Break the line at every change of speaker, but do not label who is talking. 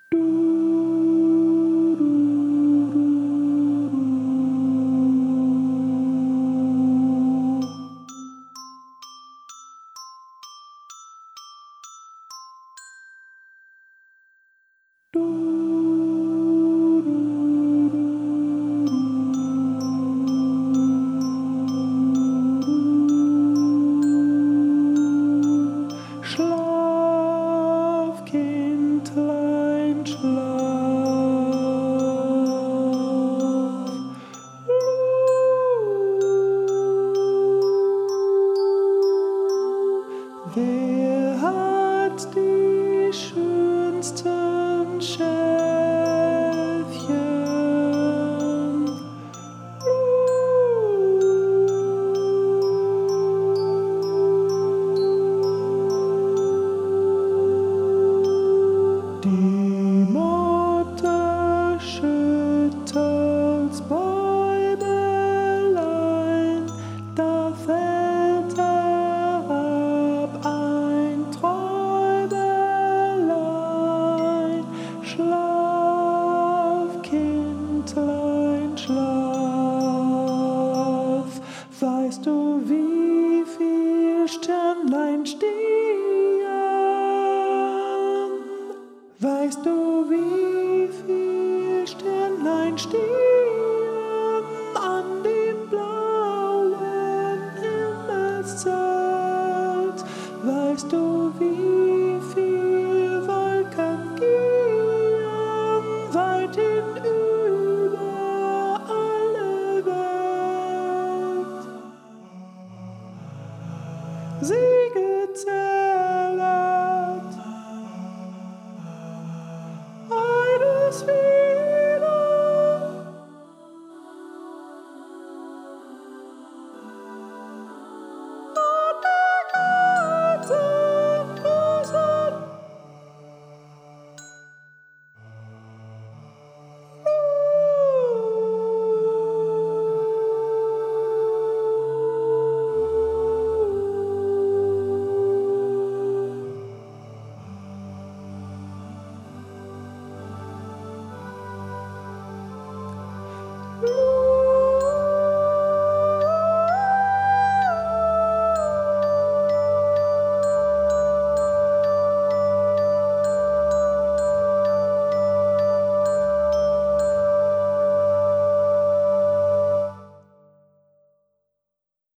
Schlaf, Kindlein, schlaf. Wer hat die schönsten Schäfchen? Die Mutter schüttelt's Bäumelein, da fällt herab ein Träumelein. Schlaf, Kindlein, schlaf. Weißt du, wie viel Sternlein stehen? Weißt du, wie viel Sternlein stehen an dem blauen Himmelszelt? Weißt du, wie viel Wolken gehen weit hinüber alle Welt? Sie gezählt